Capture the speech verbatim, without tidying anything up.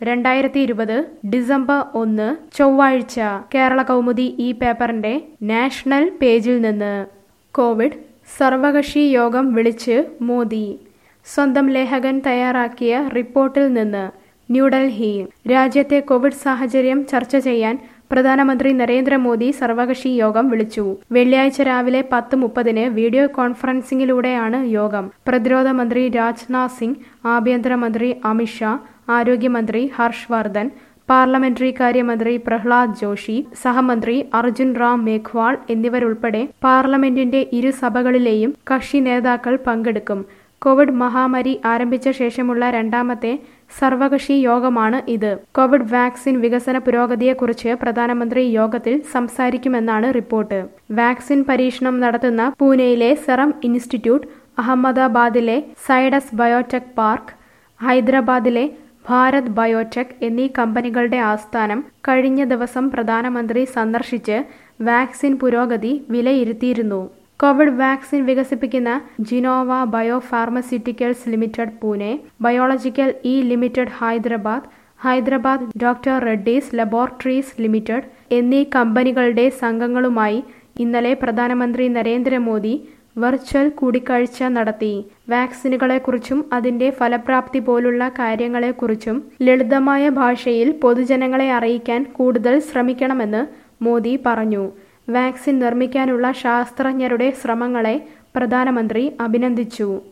രണ്ടായിരത്തി ഇരുപത് ഡിസംബർ ഒന്ന് ചൊവ്വാഴ്ച കേരള കൗമുദി ഈ പേപ്പറിന്റെ നാഷണൽ പേജിൽ നിന്ന് കോവിഡ് സർവകക്ഷി യോഗം വിളിച്ച് മോദി. സ്വന്തം ലേഖകൻ തയ്യാറാക്കിയ റിപ്പോർട്ടിൽ നിന്ന് ന്യൂഡൽഹി. രാജ്യത്തെ കോവിഡ് സാഹചര്യം ചർച്ച ചെയ്യാൻ പ്രധാനമന്ത്രി നരേന്ദ്രമോദി സർവകക്ഷി യോഗം വിളിച്ചു. വെള്ളിയാഴ്ച രാവിലെ പത്ത് മുപ്പതിന് വീഡിയോ കോൺഫറൻസിംഗിലൂടെയാണ് യോഗം. പ്രതിരോധ മന്ത്രി രാജ്നാഥ് സിംഗ്, ആഭ്യന്തരമന്ത്രി അമിത്ഷാ, ആരോഗ്യമന്ത്രി ഹർഷ് വർദ്ധൻ, പാർലമെന്ററി കാര്യമന്ത്രി പ്രഹ്ലാദ് ജോഷി, സഹമന്ത്രി അർജുൻ റാം മേഘ്വാൾ എന്നിവരുൾപ്പെടെ പാർലമെന്റിന്റെ ഇരു സഭകളിലെയും കക്ഷി നേതാക്കൾ പങ്കെടുക്കും. കോവിഡ് മഹാമാരി ആരംഭിച്ച ശേഷമുള്ള രണ്ടാമത്തെ സർവകക്ഷി യോഗമാണ് ഇത്. കോവിഡ് വാക്സിൻ വികസന പുരോഗതിയെക്കുറിച്ച് പ്രധാനമന്ത്രി യോഗത്തിൽ സംസാരിക്കുമെന്നാണ് റിപ്പോർട്ട്. വാക്സിൻ പരീക്ഷണം നടത്തുന്ന പൂനെയിലെ സെറം ഇൻസ്റ്റിറ്റ്യൂട്ട്, അഹമ്മദാബാദിലെ സൈഡസ് ബയോടെക് പാർക്ക്, ഹൈദരാബാദിലെ ഭാരത് ബയോടെക് എന്നീ കമ്പനികളുടെ ആസ്ഥാനം കഴിഞ്ഞ ദിവസം പ്രധാനമന്ത്രി സന്ദർശിച്ച് വാക്സിൻ പുരോഗതി വിലയിരുത്തിയിരുന്നു. കോവിഡ് വാക്സിൻ വികസിപ്പിക്കുന്ന Gennova bio pharmaceuticals limited Pune, biological E limited Hyderabad, Hyderabad doctor Reddy's laboratories limited എന്നീ കമ്പനികളുടെ സംഘങ്ങളുമായി ഇന്നലെ പ്രധാനമന്ത്രി നരേന്ദ്രമോദി വെർച്വൽ കൂടിക്കാഴ്ച നടത്തി. വാക്സിനുകളെക്കുറിച്ചും അതിന്റെ ഫലപ്രാപ്തി പോലുള്ള കാര്യങ്ങളെക്കുറിച്ചും ലളിതമായ ഭാഷയിൽ പൊതുജനങ്ങളെ അറിയിക്കാൻ കൂടുതൽ ശ്രമിക്കണമെന്ന് മോദി പറഞ്ഞു. വാക്സിൻ നിർമ്മിക്കാനുള്ള ശാസ്ത്രജ്ഞരുടെ ശ്രമങ്ങളെ പ്രധാനമന്ത്രി അഭിനന്ദിച്ചു.